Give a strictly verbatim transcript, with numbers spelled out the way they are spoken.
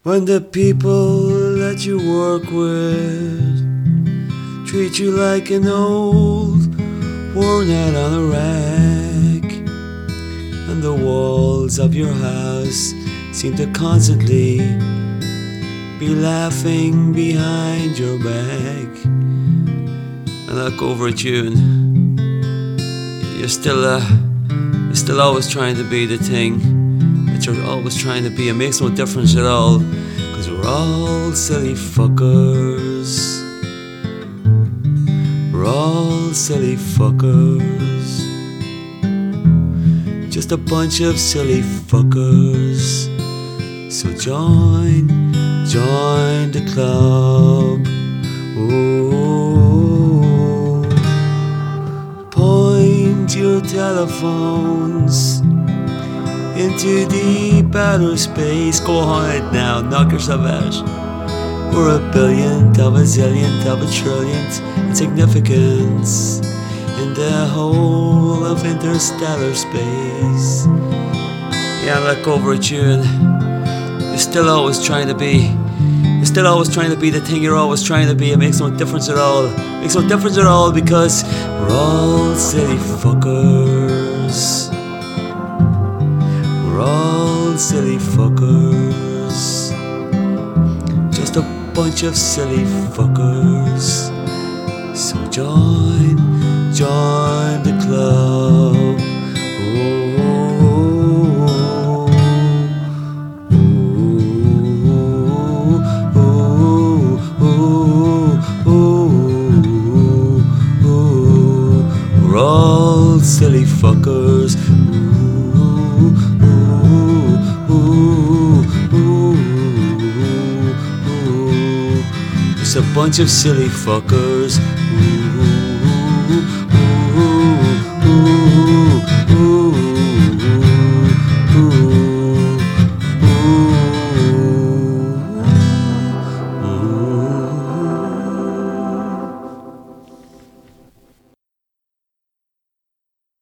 When the people that you work with treat you like an old worn out on a rack, and the walls of your house seem to constantly be laughing behind your back, and I look over at you and you're still uh, you're still always trying to be the thing that you're always trying to be. It makes no difference at all, cause we're all silly fuckers. We're all silly fuckers. Just a bunch of silly fuckers. So join, join the club. Ooh. Point your telephones into deep outer space. Go ahead now, knock yourself out. We're a billionth of a zillionth of a trillionth in significance in the whole of interstellar space. Yeah, I look over at you and you're still always trying to be You're still always trying to be the thing you're always trying to be. It makes no difference at all. It makes no difference at all, because we're all silly fuckers. We're all silly fuckers. Just a bunch of silly fuckers. So join, join the club. We're all silly fuckers. Ooh, ooh, ooh, ooh, ooh. Just a bunch of silly fuckers.